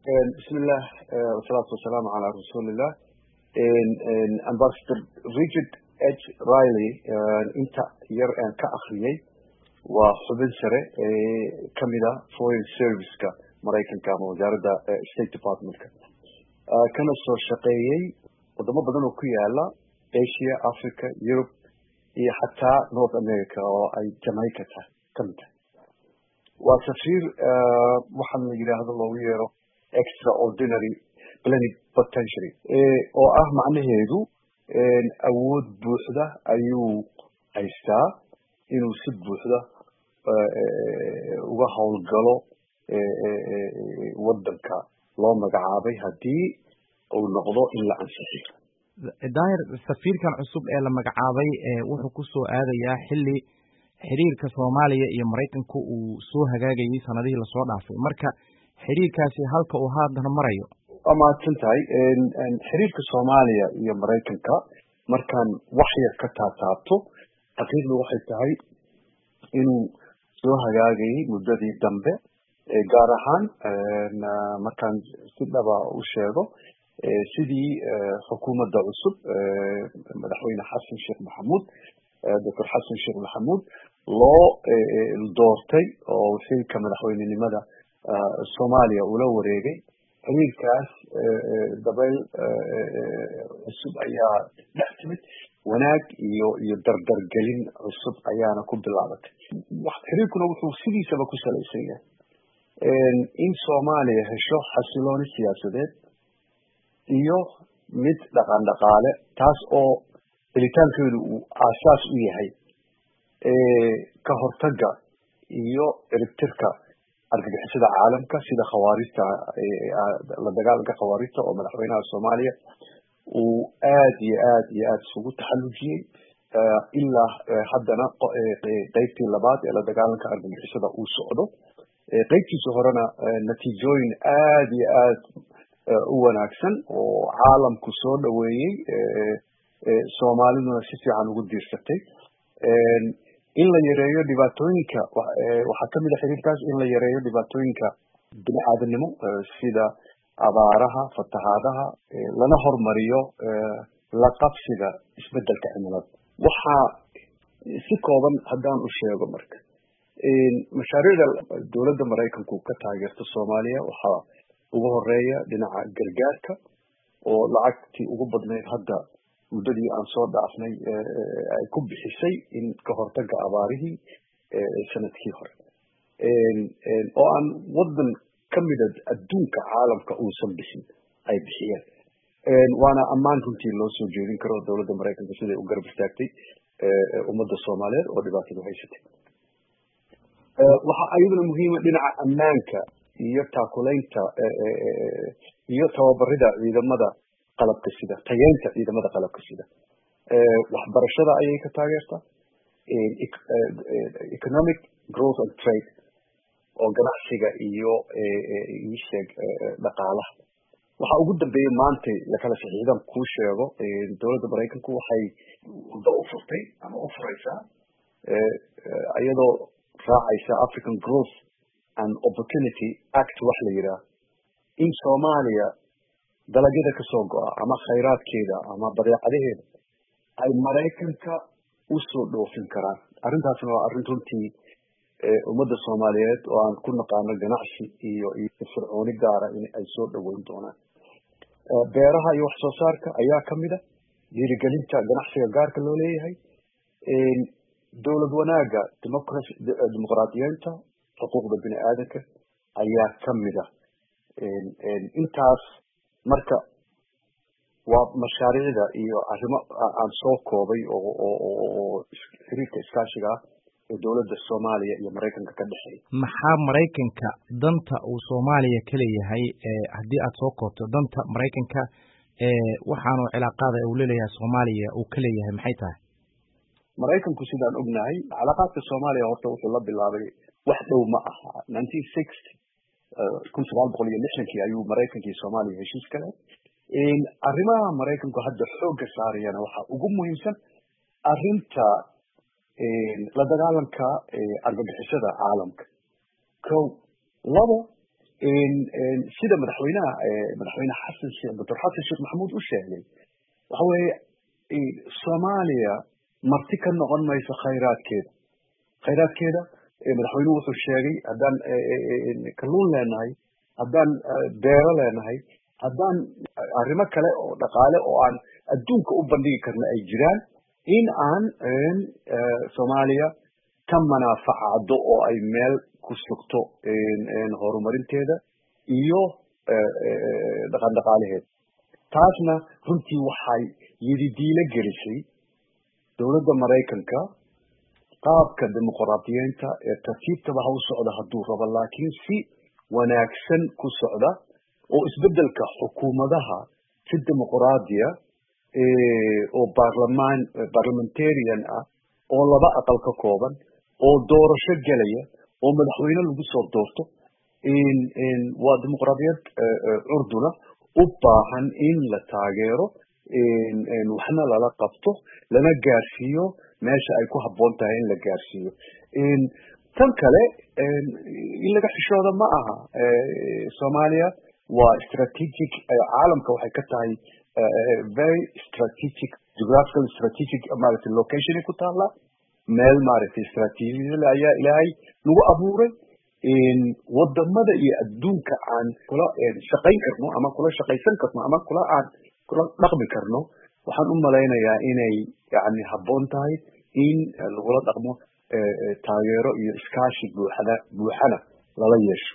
بسم الله والصلاة والسلام على رسول الله. Ambassador Richard H. Riley inta yar aan ka akhriyay waa xubin sare kamida Foreign Service-ka Mareykanka ama wasaaradda State Department-ka kana soo shaqeeyay wadamo badan oo ku yaala Asia, Africa, Europe iyo xataa North America oo ay Jamaica kamid tahay. waa safiir waxaan la yiraahdo loogu yeero extraordinary plenipotentiary oo ah macnaheedu awood buuxda ayuu haystaa inuu si buuxda uga howlgalo wadanka loo magacaabay haddii uu noqdo in la ansixiyo. daahir safiirkan cusub ee la magacaabay wuxuu ku soo aadayaa xilli xiriirka Soomaaliya iyo Mareykanku uu soo hagaagayay sanadihii la soo dhaafay. marka xiriirkaasi halka uu haatan marayo ama tantahay xiriirka Soomaaliya iyo Mareykanka markaan wax yar ka taabto xaqiiqdu waxay tahay inuu soo hagaagayay muddadii dambe gaar ahaan markaan si dhaba u sheego sidii xukuumadda cusub madaxweyne Xasan Sheekh Maxamuud Dr. Xasan Sheekh Maxamuud loo doortay oo xilka madaxweynenimada Soomaaliya uu la wareegay. xiriirkaas dabeyl cusub ayaa dhex timid, wanaag iyo dardargelin cusub ayaana ku bilaabatay. xiriirkuna wuxuu sidiisaba ku salaysan yahay in Soomaaliya hesho xasilooni siyaasadeed iyo mid dhaqaale taas oo helitaankeedu uu aasaas u yahay ka hortagga iyo ciribtirka argagixisada caalamka sida khawaarijta la dagaalanka khawaarijta oo madaxweynaha Soomaaliya uu aad iyo aad isugu taxallujiyay ilaa haddana qaybtii labaad ee la dagaalanka argagixisada uu socdo. qaybtiisa horena natiijooyin aad iyo aad u wanaagsan oo caalamku soo dhaweeyey Soomaaliduna si fiican ugu diirsatay. in la yareeyo dhibaatooyinka waxaa kamid ah xiriirkaas in la yareeyo dhibaatooyinka bini'aadanimo sida abaaraha, fatahaadaha, lana hormariyo la qabsiga isbedelka cimilada. waxaa si kooban haddaan u sheego marka mashaariicda dowladda Mareykanku ka taageerto Soomaaliya waxaa ugu horeeya dhinaca gargaarka oo lacagtii ugu badnayd hadda muddadii aan soo dhaafnay ay ku bixisay in ka hortagga abaarihii sanadkii hore oo aan wadan kamid adduunka caalamka uusan bixin ay bixiyeen. waana ammaan runtii loo soo jeedin karo dowladda Mareykanka siday u garab istaagtay ummadda Soomaaliyeed oo dhibaatadu haysatay. waxaa ayaduna muhiima dhinaca ammaanka iyo taakulaynta iyo tababarida ciidamada qalabka sida tayeenta ciidamada qalabka sida waxbarashada ayay ka taageertaa economic growth and trade oo ganacsiga iyo sheeg dhaqaalaha. waxaa ugu dambeeyay maanta la kala saxiixdan ku sheego dowladda Mareykanku waxay wada u furtay ama u furaysaa iyadoo raacaysa African Growth and Opportunity Act wax la yiraahdo in Soomaaliya dalagyada ka soo go'a ama khayraadkeeda ama badeecadaheeda ay Mareykanka u soo dhoofin karaan. arrintaasna waa arrin runtii ummadda Soomaaliyeed oo aan ku naqaano ganacsi iyo firfircooni gaara in ay soo dhaweyn doonaan. beeraha iyo wax soo saarka ayaa kamid ah dhiirigelinta ganacsiga gaarka loo leeyahay. dowlad wanaaga dimuqraadiyeynta xuquuqda bini'aadanka ayaa kamid ah. intaas marka waa mashaariicda iyo arrimo aan soo koobay oo xiriirka iskaashiga ah ee dowladda Soomaaliya iyo Mareykanka ka dhexeeya. maxaa Mareykanka danta uu Soomaaliya ka leeyahay haddii aad soo koobto danta Mareykanka waxaanu cilaaqada uu leeyahay Soomaaliya uu ka leeyahay maxay tahay? Mareykanku sidaan ognahay cilaaqaadka Soomaaliya horta wuxuu la bilaabay wax dhow ma aha 1960 ayuu Mareykanka iyo Soomaaliya heshiis galeen. arrimaha Mareykanku hadda xoogga saarayana waxaa ugu muhiimsan arrinta la dagaalanka argagixisada caalamka. kow labo sida madaxweyne Dr. Xasan Sheekh Maxamuud u sheegay waxa weeye Soomaaliya marti ka noqon mayso khayraadkeeda madaxweynuhu wuxuu sheegay haddaan kalluun leenahay haddaan beero leenahay haddaan arrimo kale oo dhaqaale oo aan adduunka u bandhigi karna ay jiraan in aan Soomaaliya ka manafacado oo ay meel ku sugto horumarinteeda iyo dhaqaalaheeda taasna runtii waxay yididiila gelisay dowladda Mareykanka qaabka dimuqraadiyiinta ee tartiibtaba ha u socda hadduu rabo laakiin si wanaagsan ku socda oo isbedelka xukuumadaha si dimuqraadiya oo parliamentarian ah oo laba aqal ka kooban oo doorasho galaya oo madaxweyne lagu soo doorto waa dimuqraadiyad curduna u baahan in la taageero waxna lala qabto lana gaarsiiyo meesha ay ku habboon tahay in la gaarsiiyo tan kale in laga xishooda ma aha Soomaaliya waa strategic caalamka waxay ka tahay very strategic geographical strategic location ku taala meel strategic ayaa ilaahay nagu abuuray wadamada iyo adduunka aan kula shaqayn karno ama kula shaqaysan karno ama kula dhaqmi karno waxaan u malaynayaa inay habboon tahay in lagula dhaqmo taageero iyo iskaashi buuxana lala yeesho